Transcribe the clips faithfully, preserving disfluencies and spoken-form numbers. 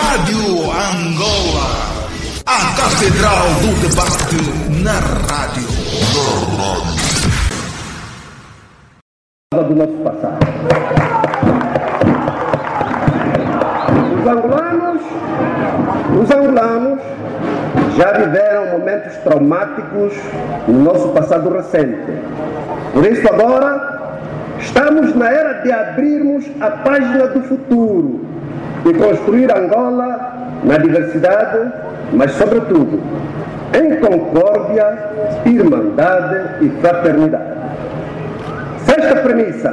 Rádio Angola, a Catedral do Debate na rádio. Do nosso passado. Os angolanos, os angolanos já viveram momentos traumáticos no nosso passado recente. Por isso agora estamos na era de abrirmos a página do futuro e construir Angola na diversidade, mas sobretudo em concórdia, irmandade e fraternidade. Sexta premissa: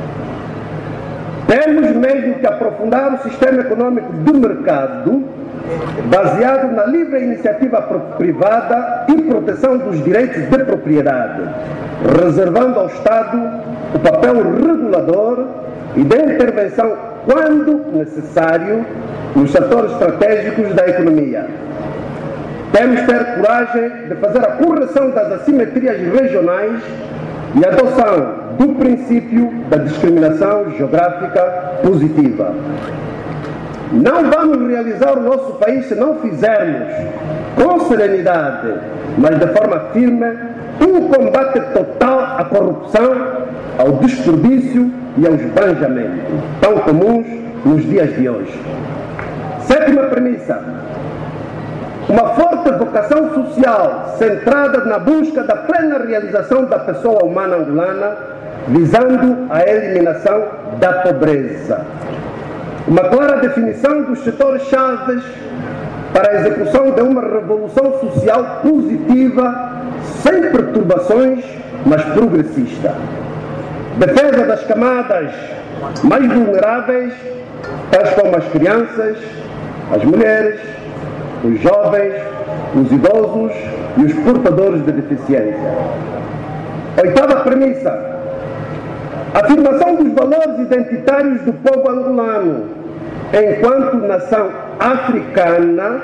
temos mesmo que aprofundar o sistema econômico do mercado baseado na livre iniciativa privada e proteção dos direitos de propriedade, reservando ao Estado o papel regulador e de intervenção, quando necessário, nos setores estratégicos da economia. Temos que ter coragem de fazer a correção das assimetrias regionais e a adoção do princípio da discriminação geográfica positiva. Não vamos realizar o nosso país se não fizermos, com serenidade, mas de forma firme, um combate total à corrupção, ao desperdício e ao esbanjamento, tão comuns nos dias de hoje. Sétima premissa: uma forte vocação social centrada na busca da plena realização da pessoa humana angolana, visando a eliminação da pobreza. Uma clara definição dos setores-chave para a execução de uma revolução social positiva, sem perturbações, mas progressista. Defesa das camadas mais vulneráveis, tais como as crianças, as mulheres, os jovens, os idosos e os portadores de deficiência. Oitava premissa: afirmação dos valores identitários do povo angolano enquanto nação africana,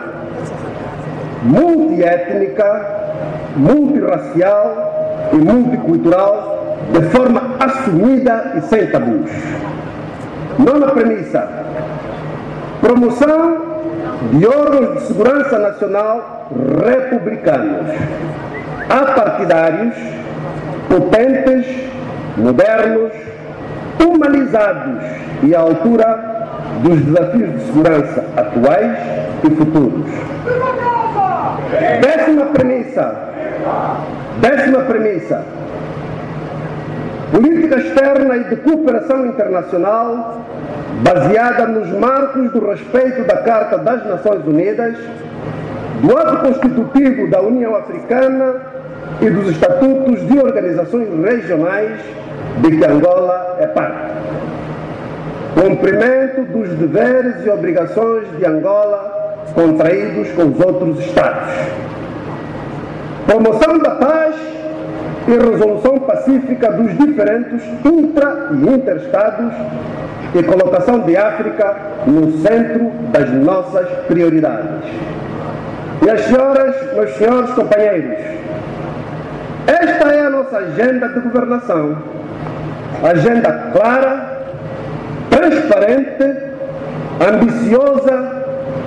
multiétnica, multirracial e multicultural, de forma assumida e sem tabus. Nona premissa: promoção de órgãos de segurança nacional republicanos, apartidários, potentes, modernos, humanizados e à altura dos desafios de segurança atuais e futuros. Décima premissa. Décima premissa. Política externa e de cooperação internacional baseada nos marcos do respeito da Carta das Nações Unidas, do ato constitutivo da União Africana e dos estatutos de organizações regionais de que Angola é parte. Cumprimento dos deveres e obrigações de Angola contraídos com os outros Estados. Promoção da paz e resolução pacífica dos diferentes intra- e interestados e colocação de África no centro das nossas prioridades. Minhas senhoras, meus senhores companheiros, esta é a nossa agenda de governação. Agenda clara, transparente, ambiciosa,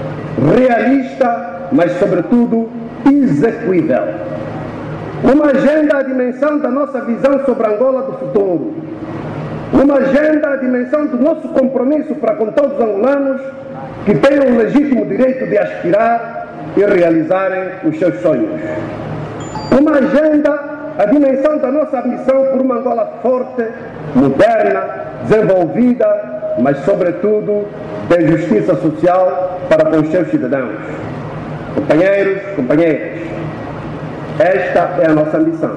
realista, mas sobretudo execuível. Uma agenda à dimensão da nossa visão sobre a Angola do futuro. Uma agenda à dimensão do nosso compromisso para com todos os angolanos que tenham o legítimo direito de aspirar e realizarem os seus sonhos. Uma agenda à dimensão da nossa ambição por uma Angola forte, moderna, desenvolvida, mas sobretudo de justiça social para com os seus cidadãos. Companheiros, companheiras, esta é a nossa ambição.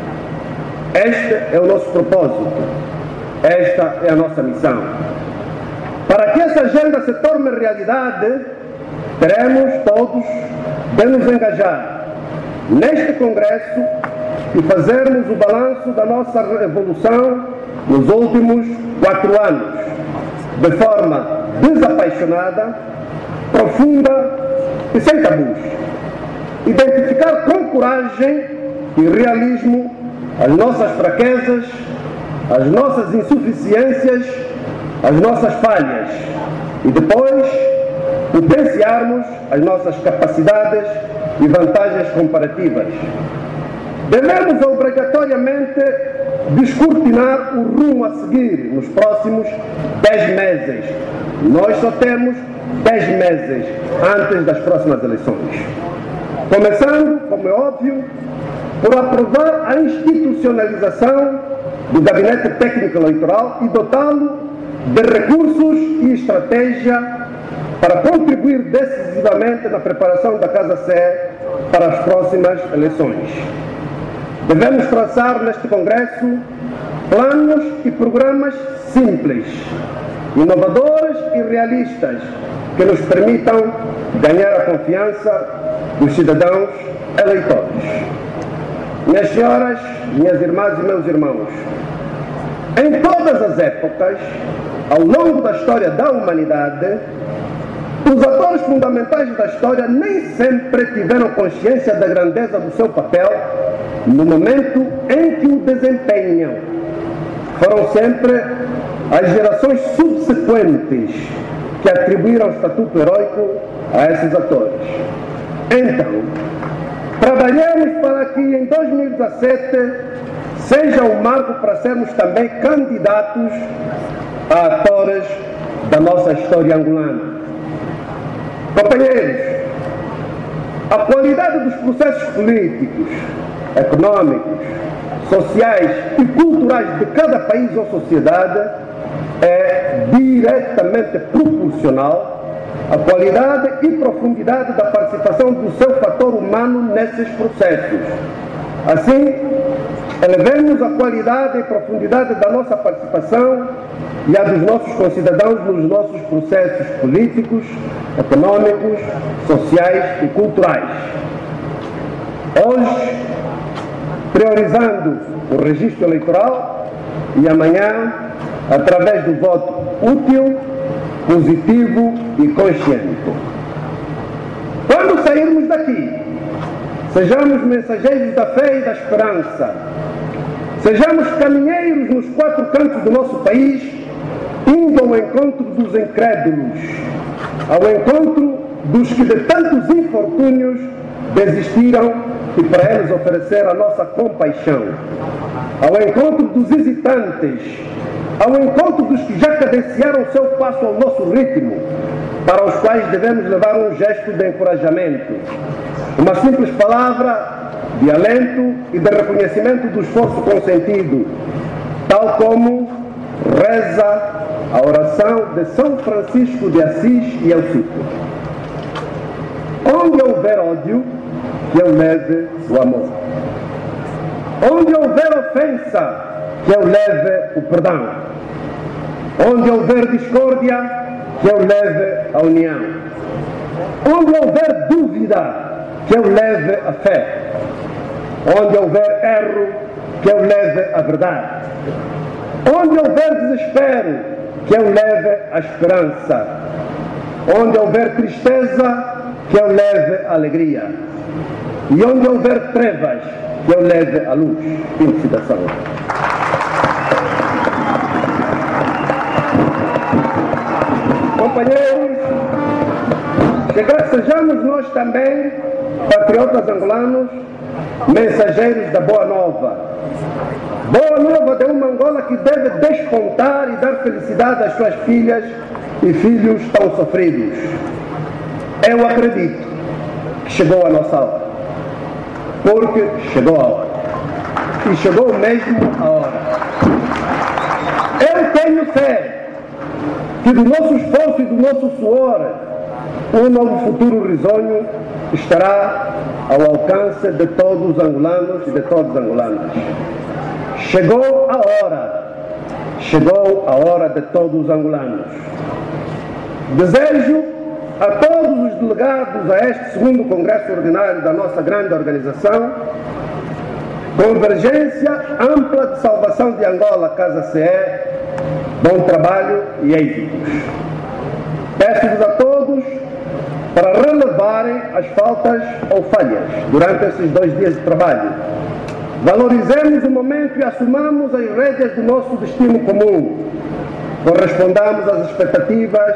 Este é o nosso propósito. Esta é a nossa missão. Para que essa agenda se torne realidade, teremos todos de nos engajar neste Congresso e fazermos o balanço da nossa evolução nos últimos quatro anos, de forma desapaixonada, profunda e sem tabus. Identificar com coragem e realismo as nossas fraquezas, as nossas insuficiências, as nossas falhas e depois potenciarmos as nossas capacidades e vantagens comparativas. Devemos obrigatoriamente descortinar o rumo a seguir nos próximos dez meses. Nós só temos dez meses antes das próximas eleições. Começando, como é óbvio, por aprovar a institucionalização do Gabinete Técnico Eleitoral e dotá-lo de recursos e estratégia para contribuir decisivamente na preparação da Casa C E para as próximas eleições. Devemos traçar neste Congresso planos e programas simples, inovadores e realistas que nos permitam ganhar a confiança dos cidadãos eleitores. Minhas senhoras, minhas irmãs e meus irmãos, em todas as épocas, ao longo da história da humanidade, os atores fundamentais da história nem sempre tiveram consciência da grandeza do seu papel no momento em que o desempenham. Foram sempre as gerações subsequentes que atribuíram o estatuto heróico a esses atores. Então, trabalhemos para que em dois mil e dezassete seja um marco para sermos também candidatos a atores da nossa história angolana. Companheiros, a qualidade dos processos políticos, econômicos, sociais e culturais de cada país ou sociedade é diretamente proporcional à qualidade e profundidade da participação do seu fator humano nesses processos. Assim, elevemos a qualidade e profundidade da nossa participação e a dos nossos concidadãos nos nossos processos políticos, econômicos, sociais e culturais. Hoje, priorizando o registro eleitoral e amanhã, através do voto útil, positivo e consciente. Quando sairmos daqui, sejamos mensageiros da fé e da esperança, sejamos caminheiros nos quatro cantos do nosso país, indo ao encontro dos incrédulos, ao encontro dos que de tantos infortúnios desistiram e para eles oferecer a nossa compaixão, ao encontro dos hesitantes, ao encontro dos que já cadenciaram o seu passo ao nosso ritmo, para os quais devemos levar um gesto de encorajamento, uma simples palavra de alento e de reconhecimento do esforço consentido, tal como reza a oração de São Francisco de Assis e eu cito: onde houver ódio, que eu leve o amor. Onde houver ofensa, que eu leve o perdão. Onde houver discórdia, que eu leve a união. Onde houver dúvida, que eu leve a fé. Onde houver erro, que eu leve a verdade. Onde houver desespero, que eu leve a esperança. Onde houver tristeza, que eu leve a alegria. E onde houver trevas, que eu leve a luz. Fim de citação. Companheiros, sejamos nós também, patriotas angolanos, mensageiros da Boa Nova. Boa Nova de uma Angola que deve despontar e dar felicidade às suas filhas e filhos tão sofridos. Eu acredito que chegou a nossa hora. Porque chegou a hora. E chegou mesmo a hora. Eu tenho fé que do nosso esforço e do nosso suor, um novo futuro risonho estará ao alcance de todos os angolanos e de todos os angolanos. Chegou a hora. Chegou a hora de todos os angolanos. Desejo a todos os delegados a este segundo Congresso Ordinário da nossa grande organização, convergência ampla de salvação de Angola, Casa C E, bom trabalho e êxitos. Peço-vos a todos para relevarem as faltas ou falhas durante esses dois dias de trabalho. Valorizemos o momento e assumamos as rédeas do nosso destino comum. Correspondamos às expectativas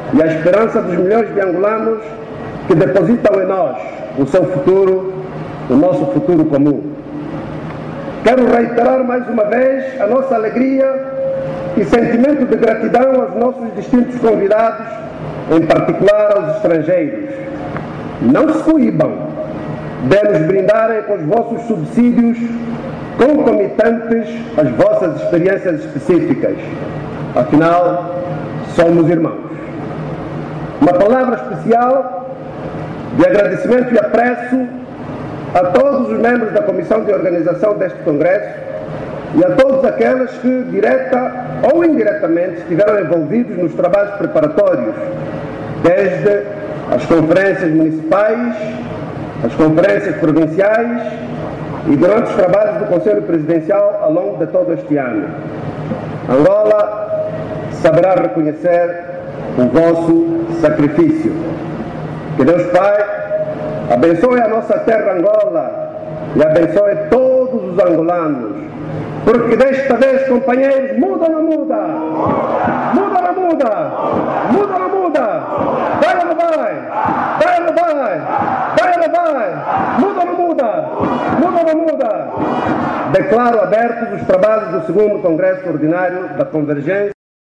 e a esperança dos milhões de angolanos que depositam em nós o seu futuro, o nosso futuro comum. Quero reiterar mais uma vez a nossa alegria e sentimento de gratidão aos nossos distintos convidados, em particular aos estrangeiros. Não se coíbam de nos brindarem com os vossos subsídios concomitantes às vossas experiências específicas. Afinal, somos irmãos. Uma palavra especial de agradecimento e apreço a todos os membros da Comissão de Organização deste Congresso e a todos aqueles que, direta ou indiretamente, estiveram envolvidos nos trabalhos preparatórios, desde as conferências municipais, as conferências provinciais e durante os trabalhos do Conselho Presidencial ao longo de todo este ano. Angola saberá reconhecer o vosso sacrifício. Que Deus Pai abençoe a nossa terra Angola e abençoe todos os angolanos, porque desta vez, companheiros, muda ou não muda? Muda ou não muda? Muda ou não muda? Vai ou não vai? Vai ou não vai? Vai ou não vai? Muda ou não muda? Muda ou não muda? Declaro abertos os trabalhos do segundo Congresso Ordinário da Convergência.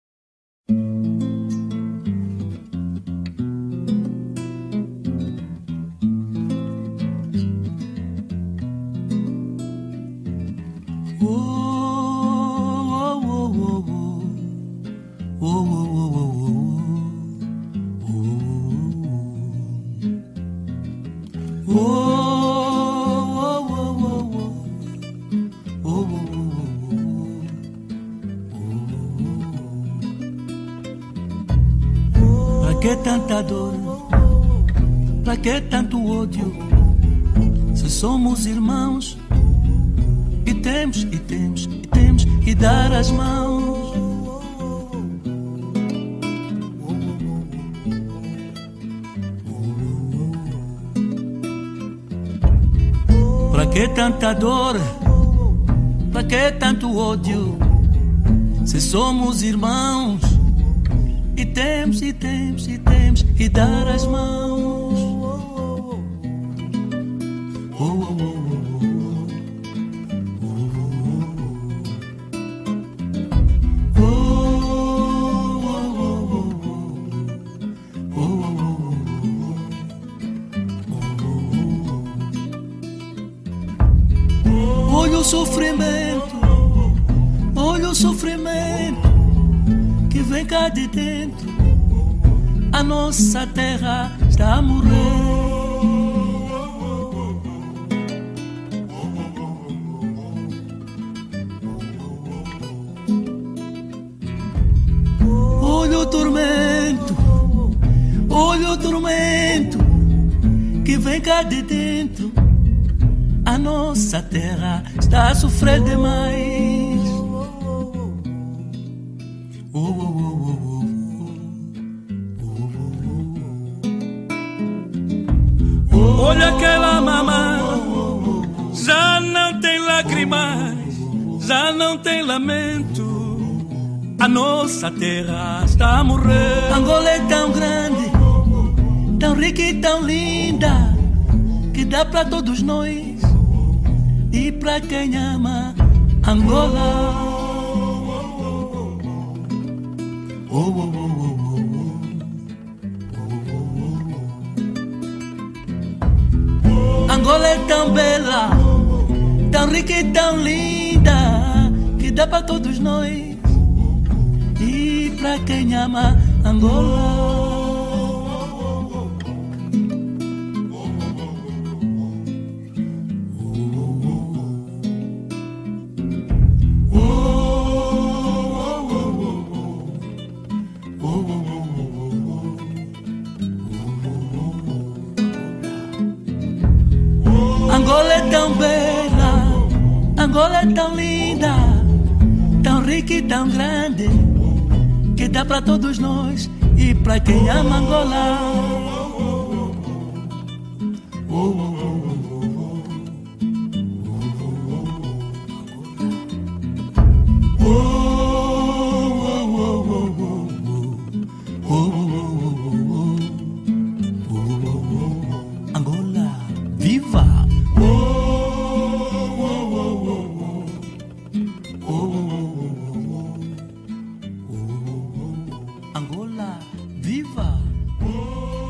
Pra que tanta dor? Pra que tanto ódio? Se somos irmãos e temos, e temos, e temos que dar as mãos. Pra que tanta dor? Pra que tanto ódio? Se somos irmãos e temos, e temos, e temos que dar as mãos. Oh, oh, oh, olha o sofrimento, olha o sofrimento que vem cá de dentro. A nossa terra está a morrer. Olha o tormento, olha o tormento que vem cá de dentro. A nossa terra está a sofrer demais. Oh, oh, oh, oh, oh. Oh, olha aquela mamã, já não tem lágrimas, já não tem lamento. A nossa terra está a morrer. Angola é tão grande, tão rica e tão linda, que dá para todos nós e para quem ama Angola. Oh, oh, oh, oh, oh, oh. Angola é tão bela, tão rica e tão linda, que dá para todos nós e para quem ama Angola. Angola é tão bela, Angola é tão linda, tão rica e tão grande, que dá para todos nós e para quem ama Angola. Oh, oh, oh, oh, oh, oh, oh, oh, oh, oh, oh. Viva!